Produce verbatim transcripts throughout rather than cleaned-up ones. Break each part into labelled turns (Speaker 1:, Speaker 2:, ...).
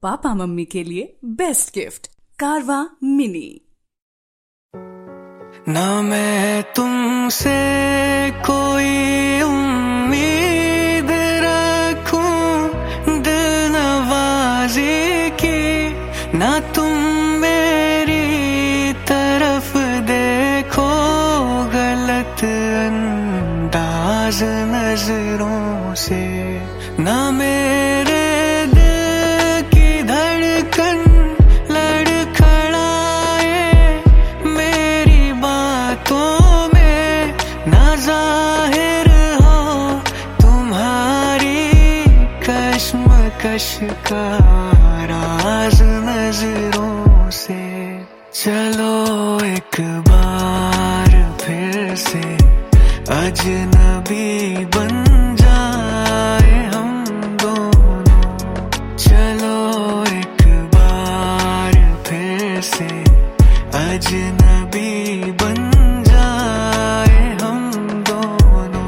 Speaker 1: Papa mummy के लिए best gift कारवा मिनी।
Speaker 2: ना मैं तुमसे कोई उम्मीद रखूं दिल नवाज़ी की, ना तुम मेरी तरफ देखो गलत अंदाज नजरों से, ना मेरे दिल की धड़कन लड़खड़ाए मेरी बातों में, ना जाहिर हो तुम्हारी कश्मकश का राज नजरों से। चलो एक बार फिर से अजनबी बन जाए हम दोनों, चलो एक बार फिर से अजनबी बन जाए हम दोनों।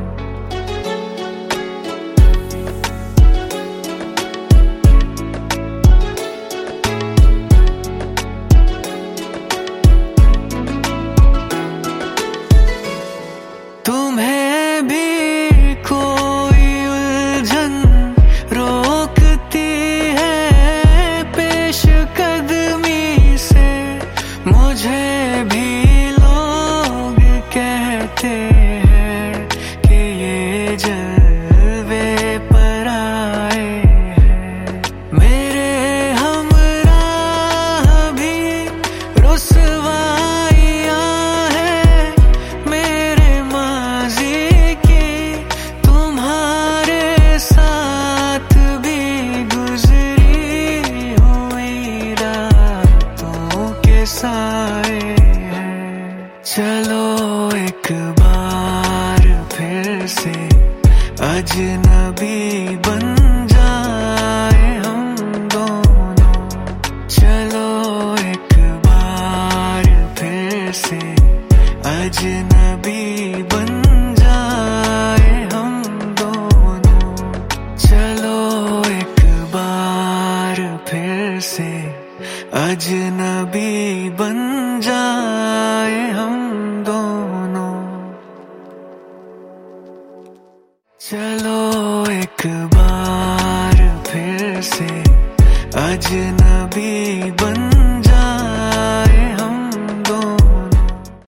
Speaker 2: तुम्हें भी कोई उलझन रोकती है पेश कदमी से, मुझे भी लोग कहते हैं कि ये जलवे पर आए हैं, मेरे हमराह भी रुसवाइयाँ हैं मेरे माज़ी की, तुम्हारे साथ भी गुजरी हुई रातों के साए हैं। चलो एक बार फिर से अजनबी बन जाए हम दोनों, चलो एक बार फिर से अजनबी बन जाए हम दोनों, चलो एक बार फिर से अजनबी बन जाए हम दोनों, चलो एक बार फिर से अजनबी बन